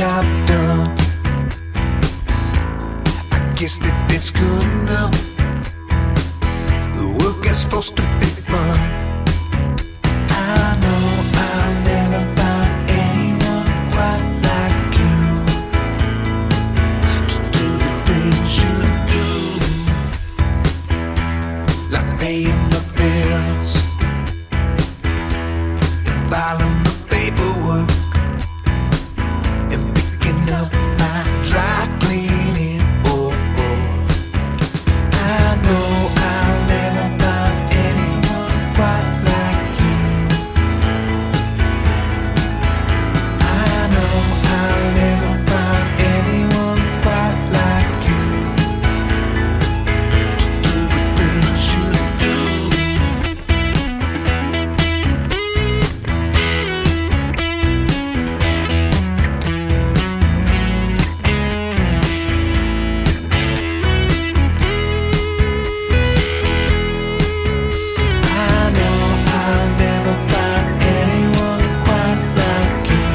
job done. I guess that it's good enough. The work is supposed to be fun. I know I'll never find anyone quite like you to do the things you do, like paying the bills and filing the paperwork and picking up my dry cleaning. Oh, oh. I know I'll never find anyone quite like you. I know I'll never find anyone quite like you to do the things you do. I know I'll never find anyone quite like you.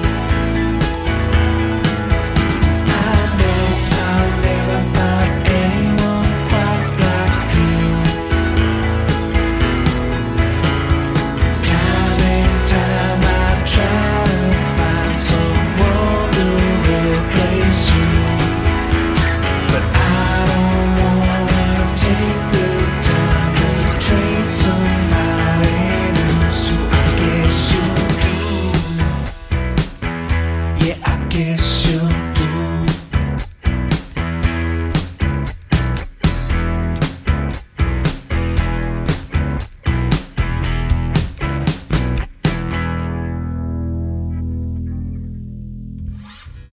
I know I'll never find anyone quite like you. Time and time I try to find someone to replace you, but I don't wanna take the time to train somebody new. So I guess you do. Yeah, I guess